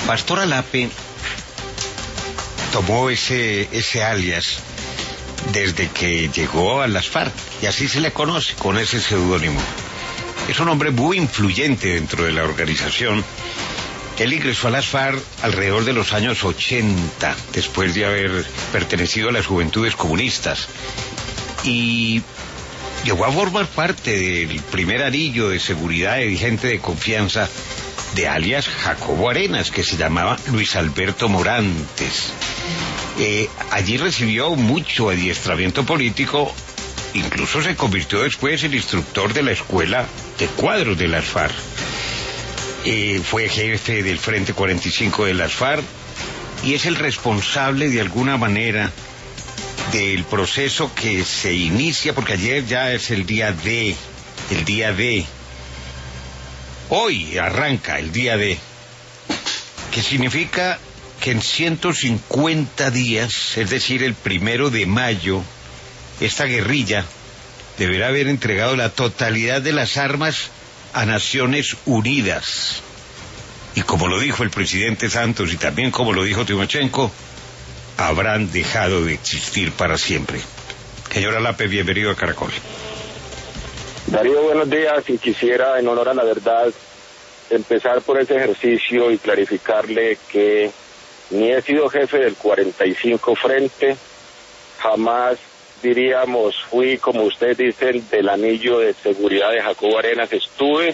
Pastor Alape tomó ese alias desde que llegó a las FARC, y así se le conoce, con ese seudónimo. Es un hombre muy influyente dentro de la organización. Él ingresó a las FARC alrededor de los años 80, después de haber pertenecido a las Juventudes Comunistas, y llegó a formar parte del primer anillo de seguridad de gente de confianza de alias Jacobo Arenas, que se llamaba Luis Alberto Morantes. Allí recibió mucho adiestramiento político, incluso se convirtió después en instructor de la escuela de cuadros de las FARC. Fue jefe del Frente 45 de las FARC y es el responsable de alguna manera del proceso que se inicia, porque ayer ya es el día D. Hoy arranca el día D, que significa que en 150 días, es decir, el 1 de mayo, esta guerrilla deberá haber entregado la totalidad de las armas a Naciones Unidas. Y como lo dijo el presidente Santos y también como lo dijo Timochenko, habrán dejado de existir para siempre. Señor Alape, bienvenido a Caracol. Darío, buenos días, y quisiera, en honor a la verdad, empezar por ese ejercicio y clarificarle que ni he sido jefe del 45 Frente, jamás, diríamos, fui, como ustedes dicen, del anillo de seguridad de Jacobo Arenas. Estuve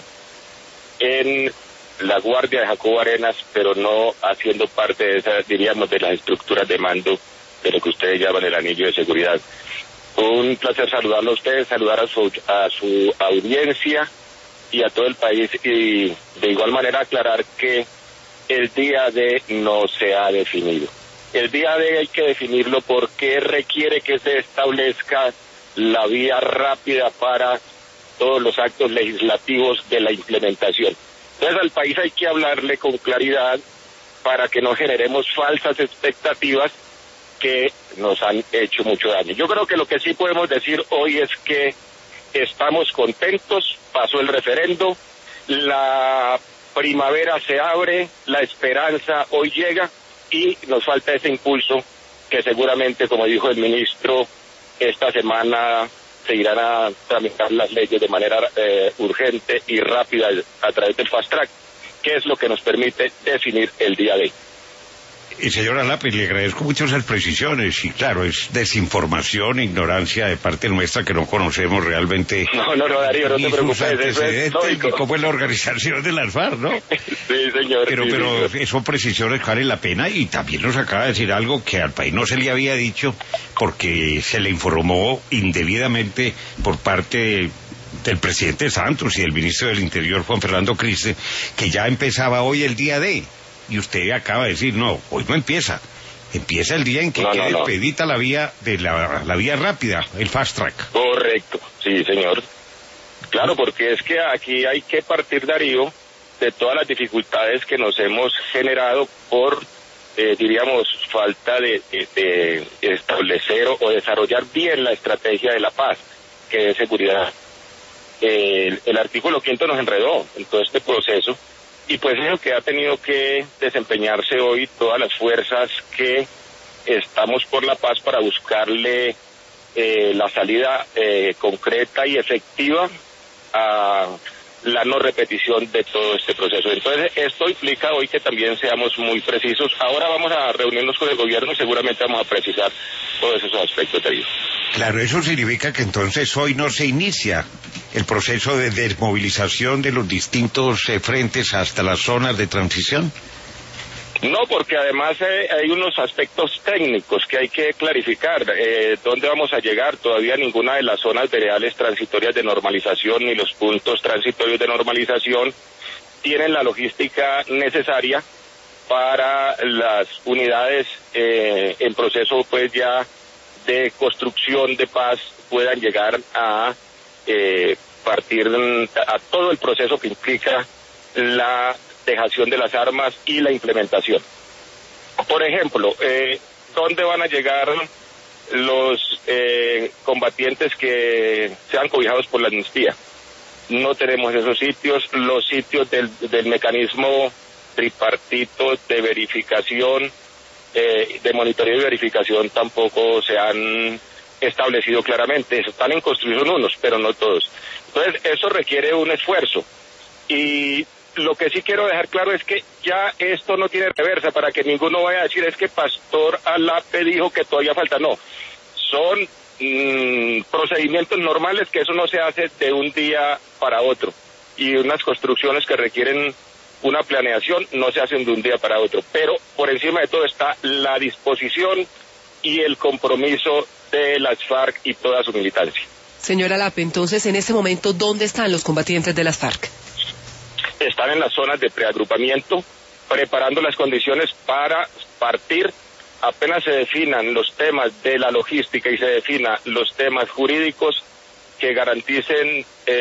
en la guardia de Jacobo Arenas, pero no haciendo parte de esas, diríamos, de las estructuras de mando de lo que ustedes llaman el anillo de seguridad. Un placer saludarlo a ustedes, saludar a su audiencia y a todo el país, y de igual manera aclarar que el día D no se ha definido. El día D hay que definirlo porque requiere que se establezca la vía rápida para todos los actos legislativos de la implementación. Entonces al país hay que hablarle con claridad para que no generemos falsas expectativas que nos han hecho mucho daño. Yo creo que lo que sí podemos decir hoy es que estamos contentos, pasó el referendo, la primavera se abre, la esperanza hoy llega y nos falta ese impulso que seguramente, como dijo el ministro, esta semana se irán a tramitar las leyes de manera urgente y rápida a través del Fast Track, que es lo que nos permite definir el día de hoy. Y señora Lápiz, le agradezco mucho esas precisiones, y claro, es desinformación, ignorancia de parte nuestra que no conocemos realmente. No, Darío, no te preocupes, eso es lógico. Cómo es la organización de las FARC, ¿no? Sí, señor. Pero señor. Son precisiones que valen la pena, y también nos acaba de decir algo que al país no se le había dicho, porque se le informó indebidamente por parte del presidente Santos y del ministro del Interior, Juan Fernando Criste, que ya empezaba hoy el día D. Y usted acaba de decir, no, hoy no empieza. Empieza el día en que quede expedita la vía de la vía rápida, el fast track. Correcto, sí, señor. Claro, porque es que aquí hay que partir, Darío, de todas las dificultades que nos hemos generado por, diríamos, falta de establecer o desarrollar bien la estrategia de la paz, que es seguridad. El artículo 500 nos enredó en todo este proceso. Y pues es lo que ha tenido que desempeñarse hoy todas las fuerzas que estamos por la paz para buscarle la salida concreta y efectiva a la no repetición de todo este proceso. Entonces esto implica hoy que también seamos muy precisos. Ahora vamos a reunirnos con el gobierno y seguramente vamos a precisar todos esos aspectos de ello. Claro, eso significa que entonces hoy no se inicia el proceso de desmovilización de los distintos frentes hasta las zonas de transición. No, porque además hay unos aspectos técnicos que hay que clarificar. ¿Dónde vamos a llegar? Todavía ninguna de las zonas veredales transitorias de normalización ni los puntos transitorios de normalización tienen la logística necesaria para las unidades en proceso pues ya de construcción de paz puedan llegar a partir a todo el proceso que implica la dejación de las armas y la implementación. Por ejemplo, ¿dónde van a llegar los combatientes que sean cobijados por la amnistía? No tenemos esos sitios. Los sitios del mecanismo tripartitos de verificación, de monitoreo y verificación tampoco se han establecido claramente. Están en construcción unos, pero no todos. Entonces, eso requiere un esfuerzo. Y lo que sí quiero dejar claro es que ya esto no tiene reversa, para que ninguno vaya a decir es que Pastor Alape dijo que todavía falta. No, son procedimientos normales, que eso no se hace de un día para otro, y unas construcciones que requieren una planeación no se hacen de un día para otro, pero por encima de todo está la disposición y el compromiso de las FARC y toda su militancia. Señor Alape, entonces en este momento, ¿dónde están los combatientes de las FARC? Están en las zonas de preagrupamiento, preparando las condiciones para partir. Apenas se definan los temas de la logística y se definan los temas jurídicos que garanticen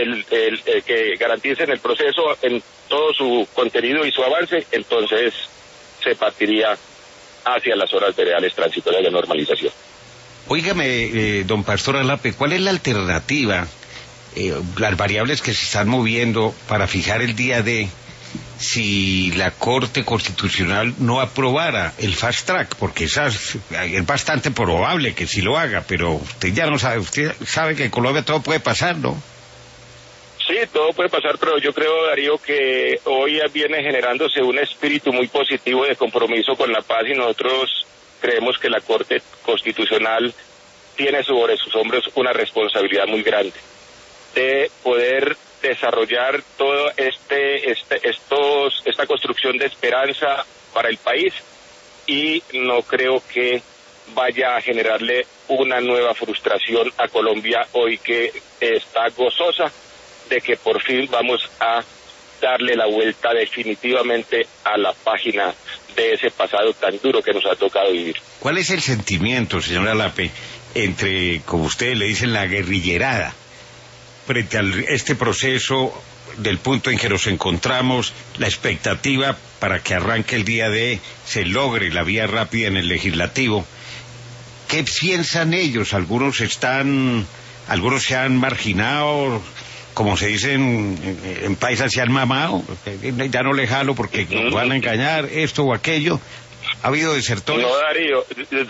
el proceso en todo su contenido y su avance, entonces se partiría hacia las horas reales transitorias de normalización. Óigame, don Pastor Alape, ¿cuál es la alternativa, las variables que se están moviendo para fijar el día D si la Corte Constitucional no aprobara el fast track? Porque es bastante probable que sí lo haga, pero usted ya no sabe, usted sabe que en Colombia todo puede pasar, ¿no? Sí, todo puede pasar, pero yo creo, Darío, que hoy viene generándose un espíritu muy positivo de compromiso con la paz, y nosotros creemos que la Corte Constitucional tiene sobre sus hombros una responsabilidad muy grande de poder desarrollar todo esta construcción de esperanza para el país, y no creo que vaya a generarle una nueva frustración a Colombia hoy que está gozosa de que por fin vamos a darle la vuelta definitivamente a la página de ese pasado tan duro que nos ha tocado vivir. ¿Cuál es el sentimiento, señor Alape, entre, como ustedes le dicen, la guerrillerada, frente a este proceso, del punto en que nos encontramos, la expectativa para que arranque el día D, se logre la vía rápida en el legislativo? ¿Qué piensan ellos? Algunos se han marginado, como se dice en paisa, se han mamado, ya no le jalo porque nos van a engañar, esto o aquello. ¿Ha habido desertores? No, Darío,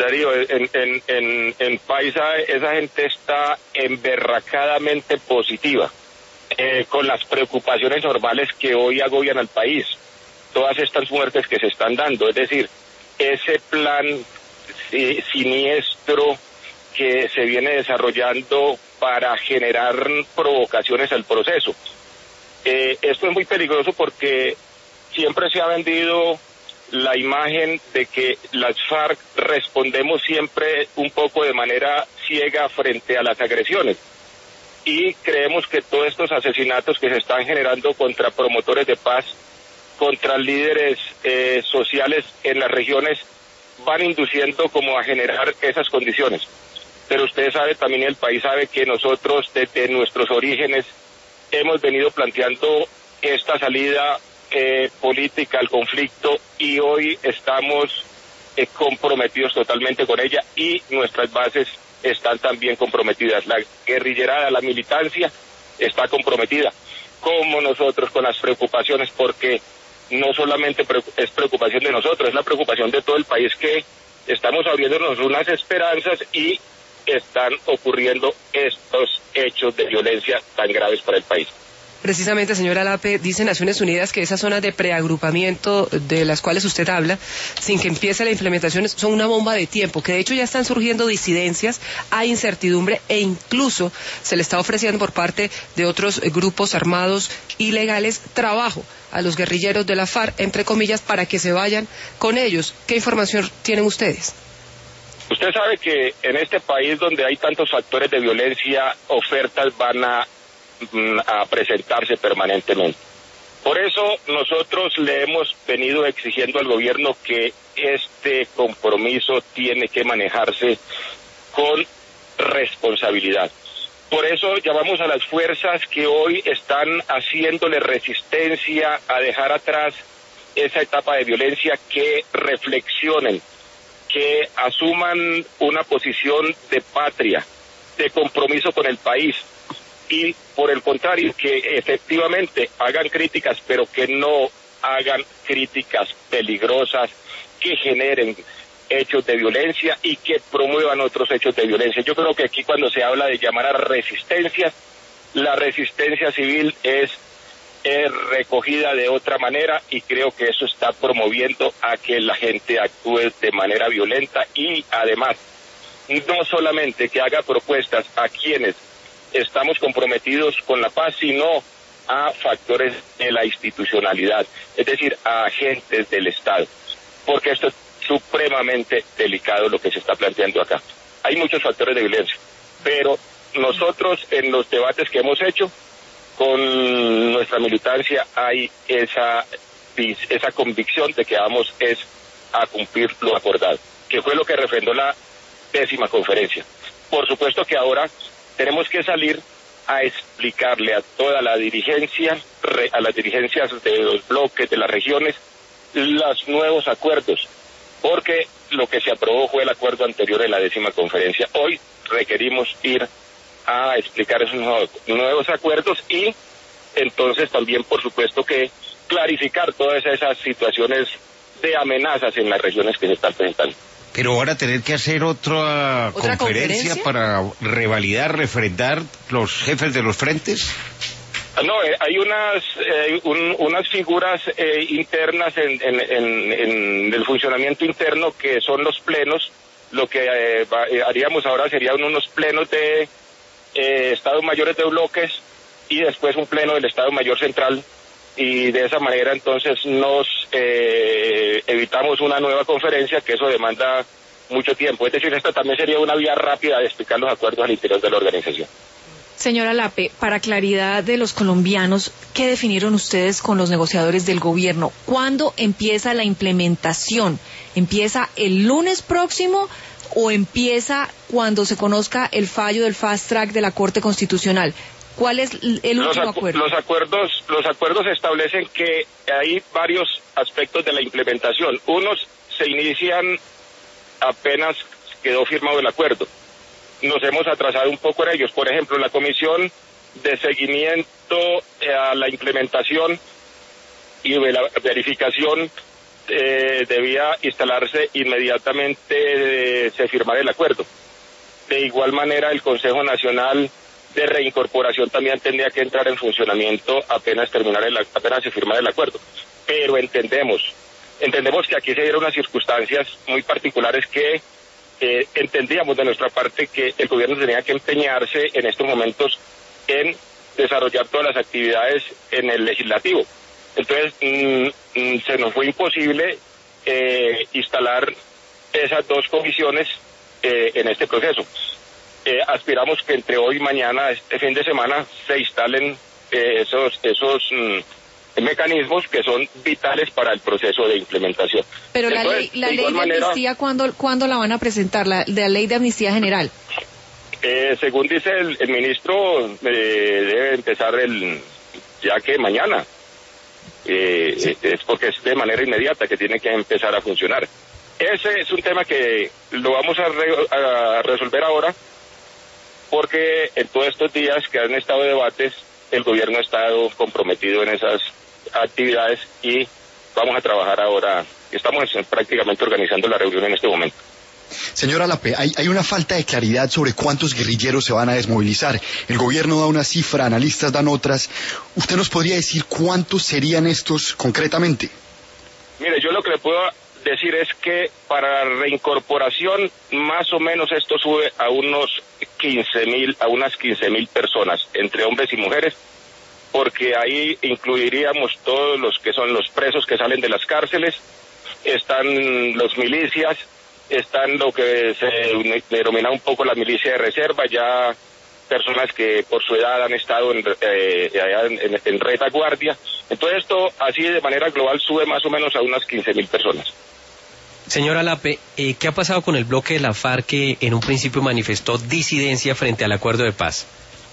en paisa esa gente está emberracadamente positiva, con las preocupaciones normales que hoy agobian al país, todas estas muertes que se están dando, es decir, ese plan siniestro que se viene desarrollando para generar provocaciones al proceso. Esto es muy peligroso porque siempre se ha vendido la imagen de que las FARC respondemos siempre un poco de manera ciega frente a las agresiones, y creemos que todos estos asesinatos que se están generando contra promotores de paz, contra líderes sociales en las regiones, van induciendo como a generar esas condiciones. Pero usted sabe, también el país sabe, que nosotros desde nuestros orígenes hemos venido planteando esta salida política al conflicto, y hoy estamos comprometidos totalmente con ella, y nuestras bases están también comprometidas. La guerrillerada, la militancia está comprometida, como nosotros, con las preocupaciones, porque no solamente es preocupación de nosotros, es la preocupación de todo el país, que estamos abriéndonos unas esperanzas y están ocurriendo estos hechos de violencia tan graves para el país. Precisamente, señor Alape, dice Naciones Unidas que esas zonas de preagrupamiento de las cuales usted habla, sin que empiece la implementación, son una bomba de tiempo, que de hecho ya están surgiendo disidencias, hay incertidumbre, e incluso se le está ofreciendo por parte de otros grupos armados ilegales trabajo a los guerrilleros de la FARC, entre comillas, para que se vayan con ellos. ¿Qué información tienen ustedes? Usted sabe que en este país donde hay tantos factores de violencia, ofertas van a presentarse permanentemente. Por eso nosotros le hemos venido exigiendo al gobierno que este compromiso tiene que manejarse con responsabilidad. Por eso llamamos a las fuerzas que hoy están haciéndole resistencia a dejar atrás esa etapa de violencia, que reflexionen, que asuman una posición de patria, de compromiso con el país, y por el contrario, que efectivamente hagan críticas, pero que no hagan críticas peligrosas que generen hechos de violencia y que promuevan otros hechos de violencia. Yo creo que aquí cuando se habla de llamar a resistencia, la resistencia civil es recogida de otra manera y creo que eso está promoviendo a que la gente actúe de manera violenta y además no solamente que haga propuestas a quienes estamos comprometidos con la paz, sino a factores de la institucionalidad, es decir, a agentes del Estado, porque esto es supremamente delicado lo que se está planteando acá. Hay muchos factores de violencia, pero nosotros en los debates que hemos hecho con nuestra militancia hay esa convicción de que vamos es a cumplir lo acordado, que fue lo que refrendó la 10ª conferencia. Por supuesto que ahora tenemos que salir a explicarle a toda la dirigencia, a las dirigencias de los bloques, de las regiones, los nuevos acuerdos, porque lo que se aprobó fue el acuerdo anterior de la 10ª conferencia. Hoy requerimos ir a explicar esos nuevos acuerdos y entonces también, por supuesto, que clarificar todas esas situaciones de amenazas en las regiones que se están presentando. Pero van a tener que hacer otra conferencia para revalidar, refrendar los jefes de los frentes. No, hay unas figuras internas en el funcionamiento interno que son los plenos. Lo que haríamos ahora serían unos plenos de estados mayores de bloques y después un pleno del Estado Mayor Central, y de esa manera entonces nos evitamos una nueva conferencia, que eso demanda mucho tiempo. Es decir, esta también sería una vía rápida de explicar los acuerdos al interior de la organización. Señora Lape, para claridad de los colombianos, ¿qué definieron ustedes con los negociadores del gobierno? ¿Cuándo empieza la implementación? ¿Empieza el lunes próximo o empieza cuando se conozca el fallo del fast track de la Corte Constitucional? ¿Cuál es el último acuerdo? Los acuerdos establecen que hay varios aspectos de la implementación. Unos se inician apenas quedó firmado el acuerdo. Nos hemos atrasado un poco en ellos. Por ejemplo, la comisión de seguimiento a la implementación y de la verificación debía instalarse inmediatamente se firmara el acuerdo. De igual manera, el Consejo Nacional de Reincorporación también tendría que entrar en funcionamiento apenas se firmara el acuerdo. Pero entendemos que aquí se dieron unas circunstancias muy particulares que entendíamos de nuestra parte que el gobierno tenía que empeñarse en estos momentos en desarrollar todas las actividades en el legislativo. Entonces, se nos fue imposible instalar esas dos comisiones en este proceso. Aspiramos que entre hoy y mañana, este fin de semana, se instalen esos mecanismos que son vitales para el proceso de implementación. Pero entonces, la ley de amnistía, ¿cuándo la van a presentar? La ley de amnistía general. Según dice el ministro, debe empezar ya que mañana. Sí. Es porque es de manera inmediata que tiene que empezar a funcionar. Ese es un tema que lo vamos a resolver ahora, porque en todos estos días que han estado debates, el gobierno ha estado comprometido en esas actividades y vamos a trabajar ahora. Estamos prácticamente organizando la reunión en este momento. Señora Lape, hay una falta de claridad sobre cuántos guerrilleros se van a desmovilizar. El gobierno da una cifra, analistas dan otras. ¿Usted nos podría decir cuántos serían estos concretamente? Mire, yo lo que le puedo decir es que para reincorporación más o menos esto sube a unas 15.000 personas, entre hombres y mujeres, porque ahí incluiríamos todos los que son los presos que salen de las cárceles, están los milicias, están lo que se denomina un poco la milicia de reserva, ya personas que por su edad han estado en retaguardia. Entonces esto así de manera global sube más o menos a unas 15.000 personas. Señora Lape, ¿qué ha pasado con el bloque de la FARC que en un principio manifestó disidencia frente al acuerdo de paz?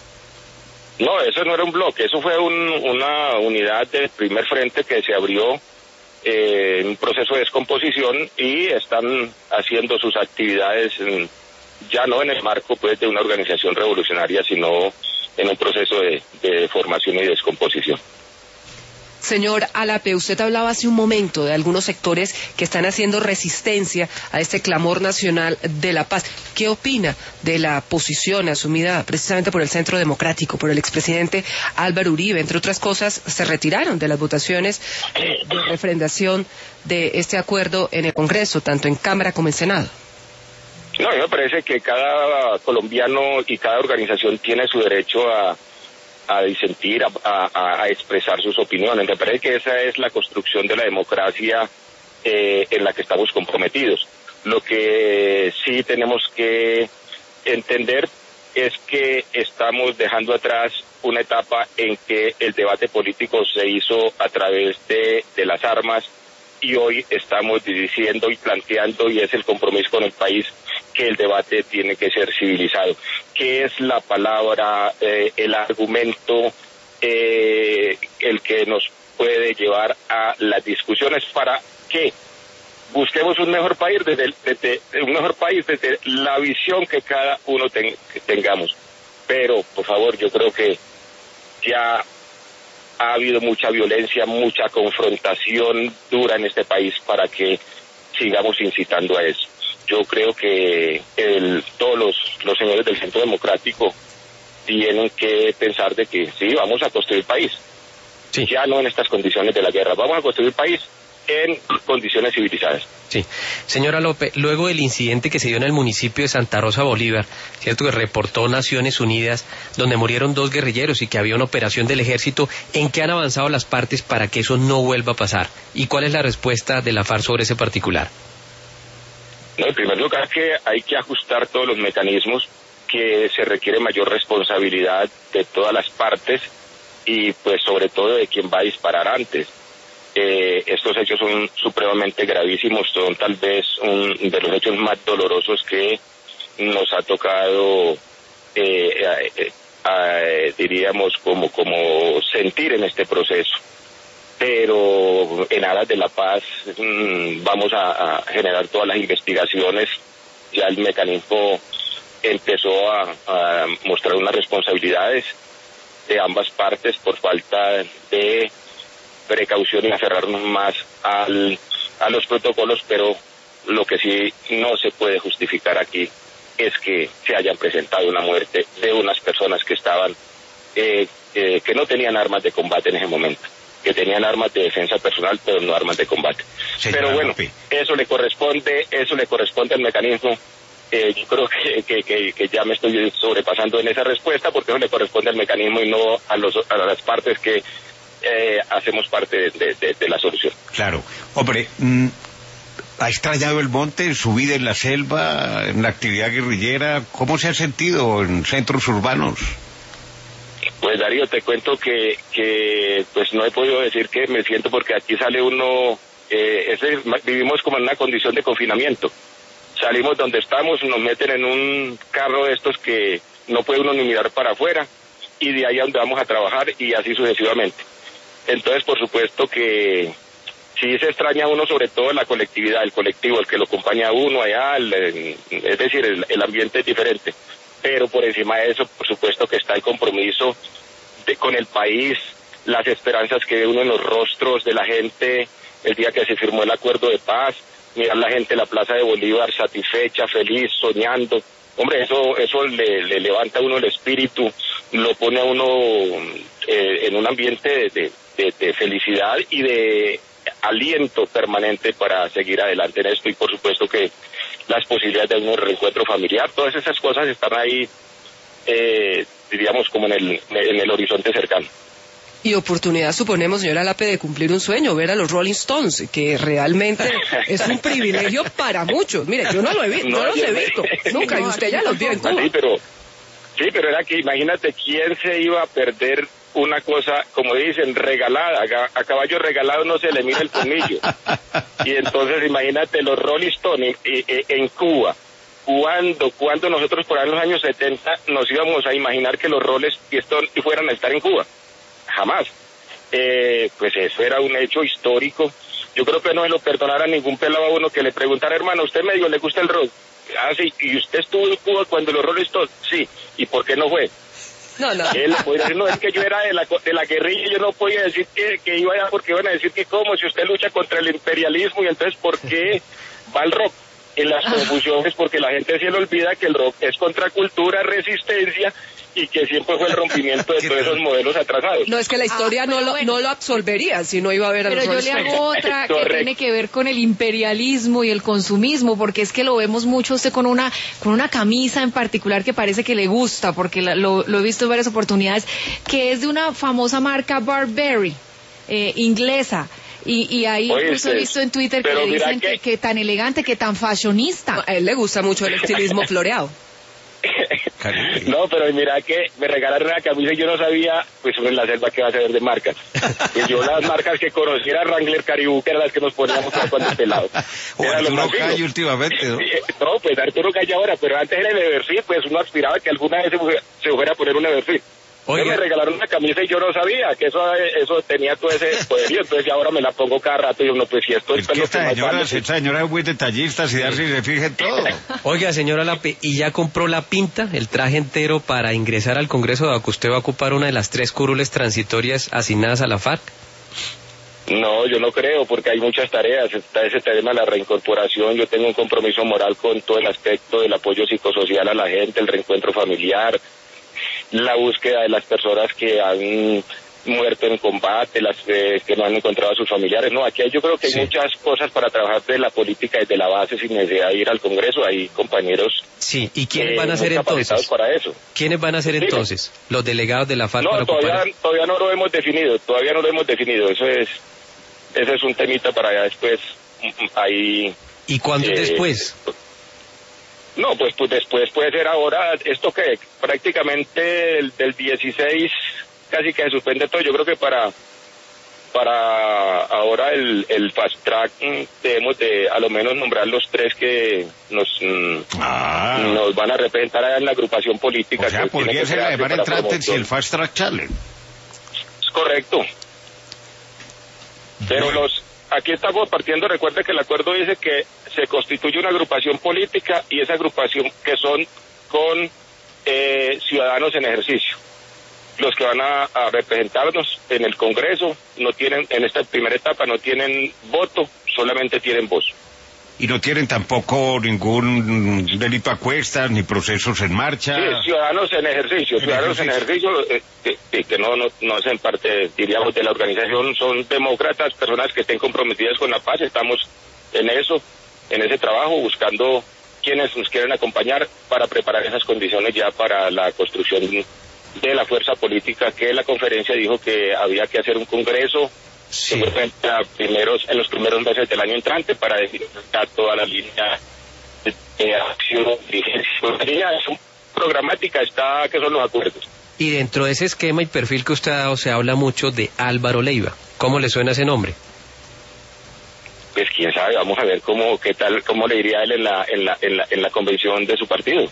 No, eso no era un bloque, eso fue una unidad del primer frente que se abrió en un proceso de descomposición y están haciendo sus actividades ya no en el marco pues de una organización revolucionaria, sino en un proceso de formación y descomposición. Señor Alape, usted hablaba hace un momento de algunos sectores que están haciendo resistencia a este clamor nacional de la paz. ¿Qué opina de la posición asumida precisamente por el Centro Democrático, por el expresidente Álvaro Uribe? Entre otras cosas, se retiraron de las votaciones de refrendación de este acuerdo en el Congreso, tanto en Cámara como en Senado. No, a mí me parece que cada colombiano y cada organización tiene su derecho a disentir, a expresar sus opiniones. Me parece que esa es la construcción de la democracia en la que estamos comprometidos. Lo que sí tenemos que entender es que estamos dejando atrás una etapa en que el debate político se hizo a través de las armas, y hoy estamos diciendo y planteando, y es el compromiso con el país, que el debate tiene que ser civilizado. ¿Qué es la palabra, el argumento, el que nos puede llevar a las discusiones para que busquemos un mejor país desde la visión que cada uno tengamos? Pero, por favor, yo creo que ya ha habido mucha violencia, mucha confrontación dura en este país para que sigamos incitando a eso. Yo creo que todos los señores del Centro Democrático tienen que pensar de que sí, vamos a construir país. Sí. Ya no en estas condiciones de la guerra, vamos a construir país en condiciones civilizadas. Sí. Señora López, luego del incidente que se dio en el municipio de Santa Rosa, Bolívar, cierto que reportó Naciones Unidas, donde murieron 2 guerrilleros y que había una operación del ejército, ¿en qué han avanzado las partes para que eso no vuelva a pasar? ¿Y cuál es la respuesta de la FARC sobre ese particular? No, en primer lugar, que hay que ajustar todos los mecanismos, que se requiere mayor responsabilidad de todas las partes y pues sobre todo de quien va a disparar antes. Estos hechos son supremamente gravísimos, son tal vez de los hechos más dolorosos que nos ha tocado, diríamos, como sentir en este proceso. Pero en aras de la paz vamos a generar todas las investigaciones. Ya el mecanismo empezó a mostrar unas responsabilidades de ambas partes por falta de precaución y aferrarnos más a los protocolos, pero lo que sí no se puede justificar aquí es que se hayan presentado una muerte de unas personas que estaban que no tenían armas de combate en ese momento, que tenían armas de defensa personal pero no armas de combate. Señora, pero bueno, López, eso le corresponde al mecanismo. Yo creo que ya me estoy sobrepasando en esa respuesta, porque eso le corresponde al mecanismo y no a las partes que hacemos parte de la solución. Claro. Hombre, ¿ha extrañado el monte, su vida en la selva, en la actividad guerrillera? ¿Cómo se ha sentido en centros urbanos? Pues Darío, te cuento que pues no he podido decir que me siento, porque aquí sale uno, vivimos como en una condición de confinamiento. Salimos donde estamos, nos meten en un carro de estos que no puede uno ni mirar para afuera, y de ahí a donde vamos a trabajar, y así sucesivamente. Entonces, por supuesto que sí se extraña a uno, sobre todo la colectividad, el colectivo, el que lo acompaña a uno allá, es decir, el ambiente es diferente. Pero por encima de eso, por supuesto que está el compromiso con el país, las esperanzas que ve uno en los rostros de la gente el día que se firmó el acuerdo de paz, mirar la gente en la Plaza de Bolívar satisfecha, feliz, soñando. Hombre, eso le levanta a uno el espíritu, lo pone a uno en un ambiente de felicidad y de aliento permanente para seguir adelante en esto. Y por supuesto que las posibilidades de un reencuentro familiar, todas esas cosas están ahí, diríamos, como en el horizonte cercano. Y oportunidad, suponemos, señora Lape, de cumplir un sueño, ver a los Rolling Stones, que realmente es un privilegio para muchos. Mire, yo no los he visto nunca, y usted ya los vio en Cuba. Sí, pero era que imagínate quién se iba a perder una cosa, como dicen, regalada. A caballo regalado no se le mira el colmillo. Y entonces imagínate los Rolling Stones en Cuba. Cuando nosotros por ahí en los años 70 nos íbamos a imaginar que los Rolling Stones fueran a estar en Cuba? Jamás. Pues eso era un hecho histórico. Yo creo que no se lo perdonara ningún pelado a uno que le preguntara: hermano, ¿usted medio le gusta el rock? Ah, sí. ¿Y usted estuvo en Cuba cuando los Rolling Stones? Sí. ¿Y por qué no fue? No. Él podría decir, no, es que yo era de la guerrilla, yo no podía decir que iba allá porque iban a decir que cómo, si usted lucha contra el imperialismo, y entonces ¿por qué va el rock? En las confusiones, porque la gente se le olvida que el rock es contracultura, resistencia, y que siempre fue el rompimiento de todos esos modelos atrasados. No, es que la historia no lo absolvería si no iba a haber a Pero los yo Rolling le hago otra que tiene que ver con el imperialismo y el consumismo, porque es que lo vemos mucho usted con una camisa en particular que parece que le gusta, porque lo he visto en varias oportunidades, que es de una famosa marca Burberry, inglesa. Y ahí incluso he visto en Twitter que le dicen que tan elegante, que tan fashionista. A él le gusta mucho el estilismo floreado. No, pero mira que me regalaron una camisa y yo no sabía, pues uno en la selva que va a saber de marcas. Pues yo las marcas que conociera, Wrangler, Caribou, que eran las que nos poníamos cuando pelados. O Arturo Calle últimamente, ¿no? No, pues Arturo Calle ahora, pero antes era el Everfit, pues uno aspiraba que alguna vez se fuera a poner un Everfit. Me regalaron una camisa y yo no sabía que eso tenía todo ese poderío, entonces ya ahora me la pongo cada rato y uno, pues si esto es que esta señora es muy detallista, si darse se fija en todo. Oiga, señora Lape, ¿y ya compró la pinta, el traje entero para ingresar al Congreso, dado que usted va a ocupar una de las 3 curules transitorias asignadas a la FARC? No, yo no creo, porque hay muchas tareas. Está ese tema de la reincorporación. Yo tengo un compromiso moral con todo el aspecto del apoyo psicosocial a la gente, el reencuentro familiar, la búsqueda de las personas que han muerto en combate, las que no han encontrado a sus familiares. No, aquí yo creo que hay muchas cosas para trabajar de la política desde la base sin necesidad de ir al Congreso. Hay compañeros. Sí, ¿y quiénes van a ser entonces? Para eso. ¿Quiénes van a ser entonces? Los delegados de la FARC. No, todavía no lo hemos definido. Ese es un temita para allá después. Ahí. ¿Y cuándo después? No, pues después puede ser ahora, esto que prácticamente del 16 casi que se suspende todo. Yo creo que para ahora el fast track debemos de a lo menos nombrar los 3 que nos van a representar allá en la agrupación política. O sea, podría ser la de entrantes y el fast track challenge. Es correcto. Pero aquí estamos partiendo, recuerde que el acuerdo dice que se constituye una agrupación política y esa agrupación que son con ciudadanos en ejercicio. Los que van a representarnos en el Congreso no tienen, en esta primera etapa no tienen voto, solamente tienen voz. Y no tienen tampoco ningún delito a cuestas, ni procesos en marcha. Sí, ciudadanos en ejercicio, que no hacen parte, diríamos, de la organización, son demócratas, personas que estén comprometidas con la paz. Estamos en ese trabajo, buscando quienes nos quieren acompañar para preparar esas condiciones ya para la construcción de la fuerza política, que la conferencia dijo que había que hacer un congreso en los primeros meses del año entrante para definir toda la línea de acción, dirigencia, programática, que son los acuerdos. Y dentro de ese esquema y perfil que usted ha dado, se habla mucho de Álvaro Leiva. ¿Cómo le suena ese nombre? Pues quién sabe, vamos a ver cómo le diría él en la convención de su partido.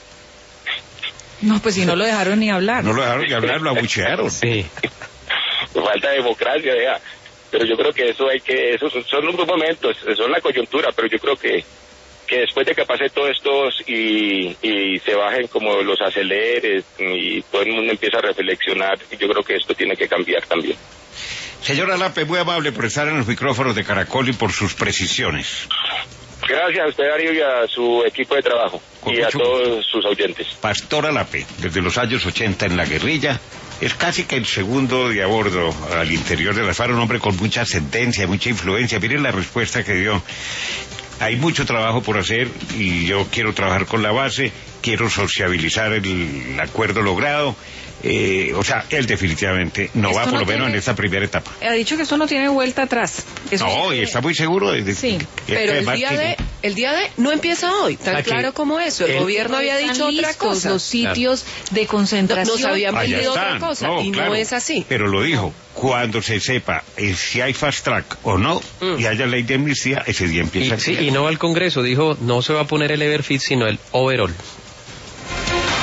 No, pues si no lo dejaron ni hablar. No lo dejaron ni hablar, lo abuchearon. Sí. Falta democracia, vea. Pero yo creo que esos son unos momentos, son la coyuntura, pero yo creo que después de que pase todo esto y se bajen como los aceleres y todo el mundo empieza a reflexionar, yo creo que esto tiene que cambiar también. Señora Lape, muy amable por estar en los micrófonos de Caracol y por sus precisiones. Gracias a usted, Darío, y a su equipo de trabajo. Y a todos sus oyentes. Pastora Lape, desde los años 80 en la guerrilla, es casi que el segundo de a bordo al interior de la FARC, un hombre con mucha ascendencia, mucha influencia. Miren la respuesta que dio. Hay mucho trabajo por hacer y yo quiero trabajar con la base, quiero sociabilizar el acuerdo logrado. O sea, él definitivamente no va, por lo menos en esta primera etapa. Ha dicho que esto no tiene vuelta atrás. Eso no, y está muy seguro de sí. Pero el día de no empieza hoy, tan claro como eso. El gobierno había dicho otra cosa. Los sitios de concentración nos habían pedido otra cosa y claro, no es así. Pero lo dijo, cuando se sepa si hay fast track o no y haya ley de amnistía, ese día empieza. Y no va al Congreso, dijo, no se va a poner el Everfit, sino el overall.